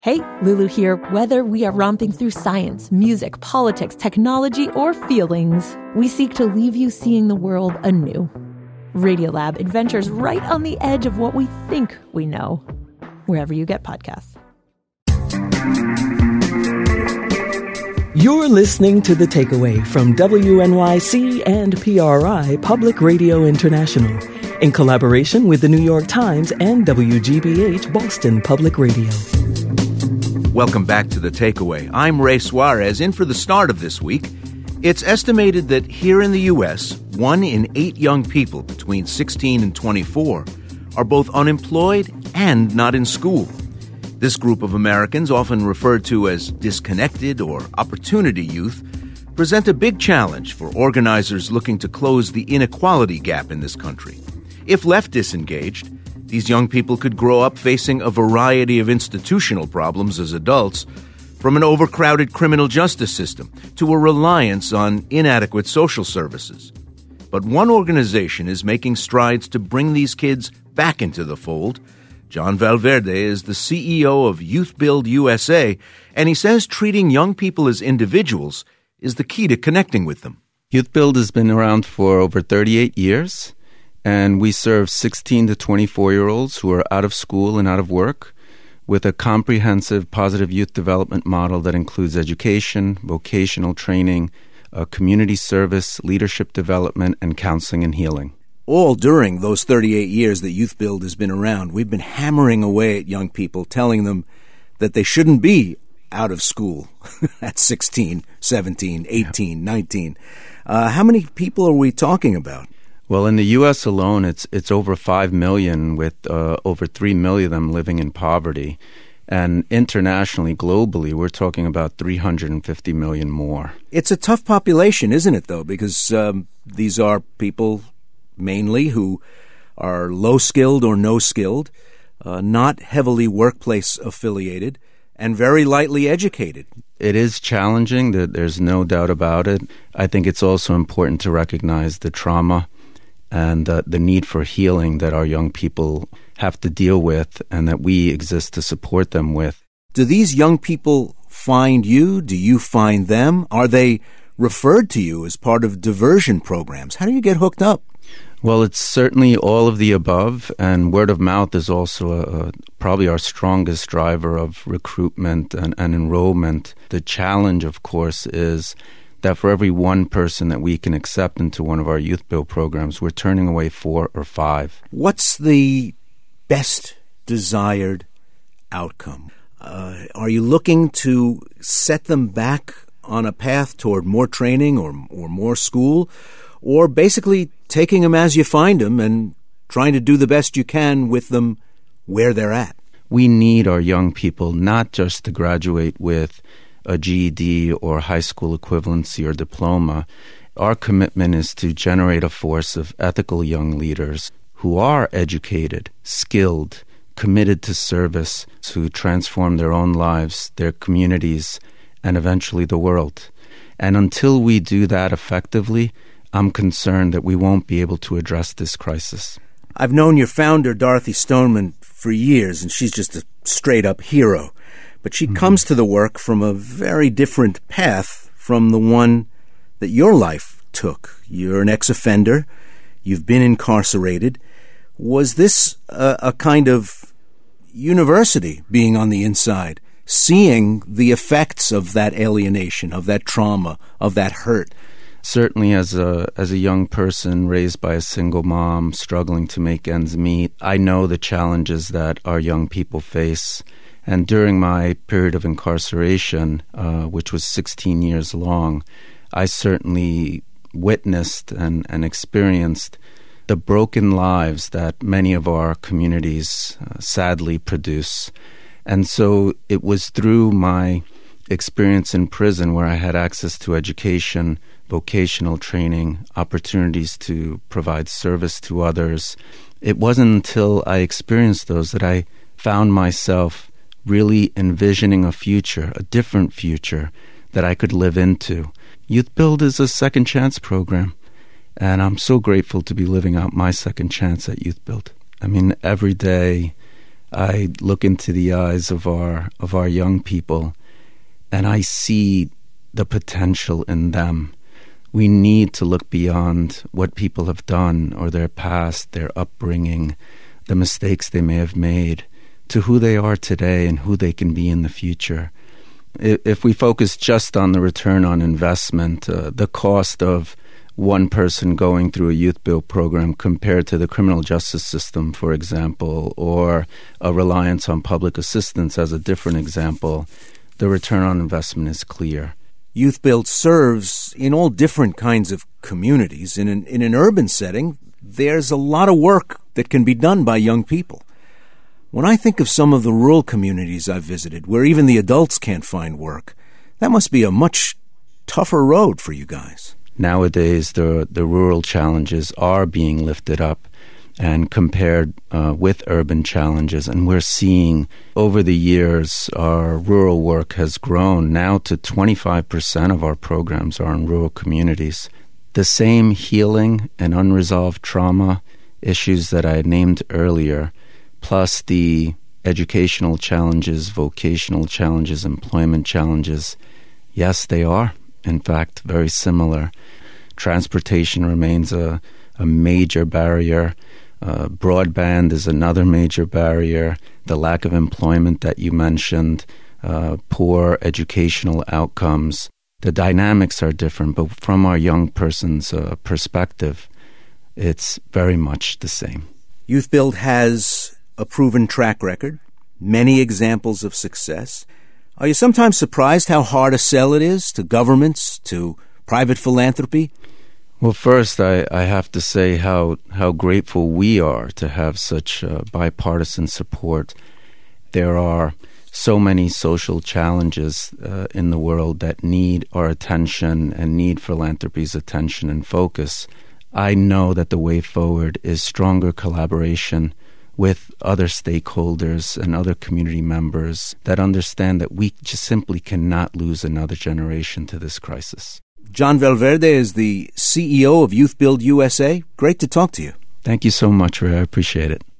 Hey, Lulu here. Whether we are romping through science, music, politics, technology, or feelings, we seek to leave you seeing the world anew. Radiolab adventures right on the edge of what we think we know, wherever you get podcasts. You're listening to The Takeaway from WNYC and PRI Public Radio International, in collaboration with the New York Times and WGBH Boston Public Radio. Welcome back to The Takeaway. I'm Ray Suarez, in for the start of this week. It's estimated that here in the U.S., 1 in 8 young people between 16 and 24 are both unemployed and not in school. This group of Americans, often referred to as disconnected or opportunity youth, present a big challenge for organizers looking to close the inequality gap in this country. If left disengaged, these young people could grow up facing a variety of institutional problems as adults, from an overcrowded criminal justice system to a reliance on inadequate social services. But one organization is making strides to bring these kids back into the fold. John Valverde is the CEO of Youth Build USA, and he says treating young people as individuals is the key to connecting with them. Youth Build has been around for over 38 years. And we serve 16 to 24-year-olds who are out of school and out of work with a comprehensive positive youth development model that includes education, vocational training, community service, leadership development, and counseling and healing. All during those 38 years that Youth Build has been around, we've been hammering away at young people, telling them that they shouldn't be out of school at 16, 17, 18, 19. How many people are we talking about? Well, in the U.S. alone, it's over 5 million, with over 3 million of them living in poverty. And internationally, globally, we're talking about 350 million more. It's a tough population, isn't it, though? Because these are people mainly who are low-skilled or no-skilled, not heavily workplace affiliated, and very lightly educated. It is challenging. There's no doubt about it. I think it's also important to recognize the trauma and the need for healing that our young people have to deal with and that we exist to support them with. Do these young people find you? Do you find them? Are they referred to you as part of diversion programs? How do you get hooked up? Well, it's certainly all of the above, and word of mouth is also probably our strongest driver of recruitment and enrollment. The challenge, of course, is that for every one person that we can accept into one of our Youth Build programs, we're turning away 4 or 5. What's the best desired outcome? Are you looking to set them back on a path toward more training or more school, or basically taking them as you find them and trying to do the best you can with them where they're at? We need our young people not just to graduate with a GED or high school equivalency or diploma. Our commitment is to generate a force of ethical young leaders who are educated, skilled, committed to service, who transform their own lives, their communities, and eventually the world. And until we do that effectively, I'm concerned that we won't be able to address this crisis. I've known your founder, Dorothy Stoneman, for years, and she's just a straight-up hero. But she comes to the work from a very different path from the one that your life took. You're an ex-offender. You've been incarcerated. Was this a kind of university, being on the inside, seeing the effects of that alienation, of that trauma, of that hurt? Certainly as a young person raised by a single mom, struggling to make ends meet, I know the challenges that our young people face. And during my period of incarceration, which was 16 years long, I certainly witnessed and experienced the broken lives that many of our communities sadly produce. And so it was through my experience in prison, where I had access to education, vocational training, opportunities to provide service to others. It wasn't until I experienced those that I found myself really envisioning a future, a different future that I could live into. Youth Build is a second chance program, and I'm so grateful to be living out my second chance at Youth Build. I mean, every day I look into the eyes of our young people, and I see the potential in them. We need to look beyond what people have done or their past, their upbringing, the mistakes they may have made, to who they are today and who they can be in the future. If we focus just on the return on investment, the cost of one person going through a youth build program compared to the criminal justice system, for example, or a reliance on public assistance as a different example, the return on investment is clear. Youth Build serves in all different kinds of communities. In an urban setting, there's a lot of work that can be done by young people. When I think of some of the rural communities I've visited, where even the adults can't find work, that must be a much tougher road for you guys. Nowadays, the rural challenges are being lifted up and compared with urban challenges. And we're seeing over the years our rural work has grown now to 25% of our programs are in rural communities. The same healing and unresolved trauma issues that I had named earlier, plus the educational challenges, vocational challenges, employment challenges, yes, they are, in fact, very similar. Transportation remains a major barrier. Broadband is another major barrier. The lack of employment that you mentioned, poor educational outcomes. The dynamics are different, but from our young person's perspective, it's very much the same. Youth Build has a proven track record, many examples of success. Are you sometimes surprised how hard a sell it is to governments, to private philanthropy? Well, first, I have to say how grateful we are to have such bipartisan support. There are so many social challenges in the world that need our attention and need philanthropy's attention and focus. I know that the way forward is stronger collaboration with other stakeholders and other community members that understand that we just simply cannot lose another generation to this crisis. John Valverde is the CEO of Youth Build USA. Great to talk to you. Thank you so much, Ray. I appreciate it.